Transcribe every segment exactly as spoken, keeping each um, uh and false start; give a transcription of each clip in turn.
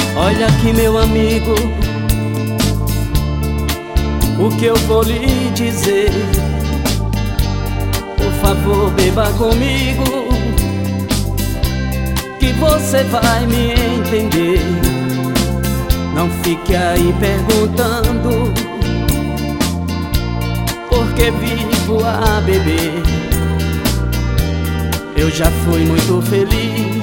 Olha aqui, meu amigo, o que eu vou lhe dizer. Por favor, beba comigo, que você vai me entender. Não fique aí perguntando por que vivo a beber. Eu já fui muito feliz,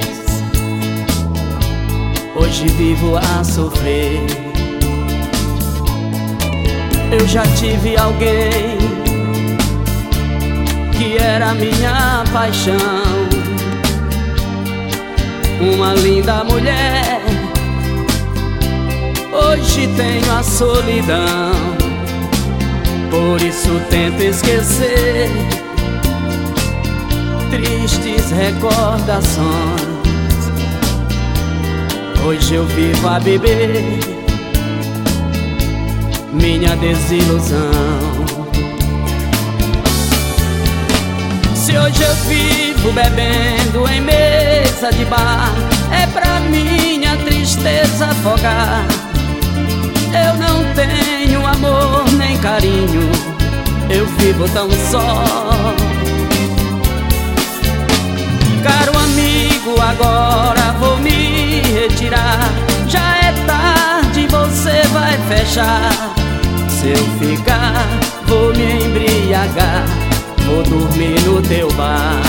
hoje vivo a sofrer. Eu já tive alguém que era minha paixão, uma linda mulher. Hoje tenho a solidão, por isso tento esquecer tristes recordações. Hoje eu vivo a beber minha desilusão. Se hoje eu vivo bebendo em mesa de bar, é pra minha tristeza afogar. Eu não tenho amor nem carinho, eu vivo tão só. Caro amigo, agora vou me retirar. Já é tarde, você vai fechar. Se eu ficar, vou me embriagar, vou dormir no teu bar.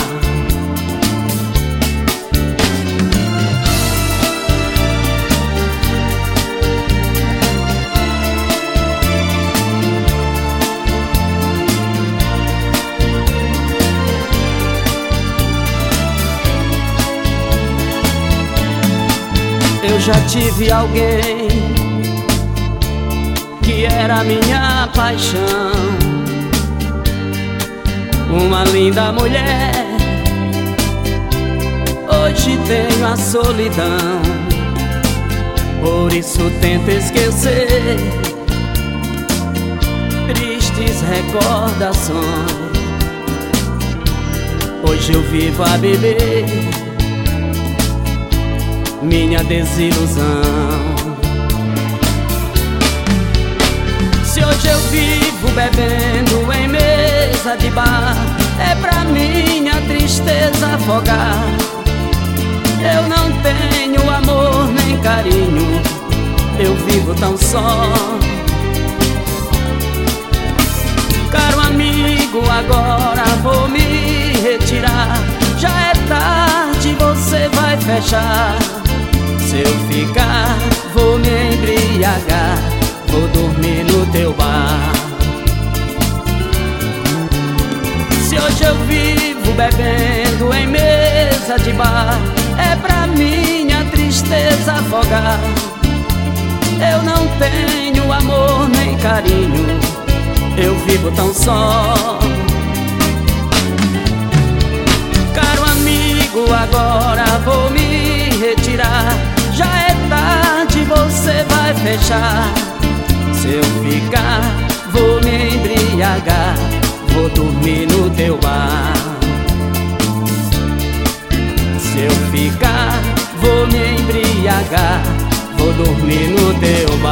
Eu já tive alguém que era minha paixão, uma linda mulher. Hoje tenho a solidão, por isso tento esquecer tristes recordações. Hoje eu vivo a beber minha desilusão. Se hoje eu vivo bebendo em mesa de bar, é pra minha tristeza afogar. Eu não tenho amor nem carinho, eu vivo tão só. Caro amigo, agora vou me retirar. Já é tarde, você vai fechar. Se eu ficar, vou me embriagar, vou dormir no teu bar. Se hoje eu vivo bebendo em mesa de bar, é pra minha tristeza afogar. Eu não tenho amor nem carinho, eu vivo tão só. Caro amigo, agora vou me retirar. Já é tarde, você vai fechar. Se eu ficar, vou me embriagar, vou dormir no teu bar. Se eu ficar, vou me embriagar, vou dormir no teu bar.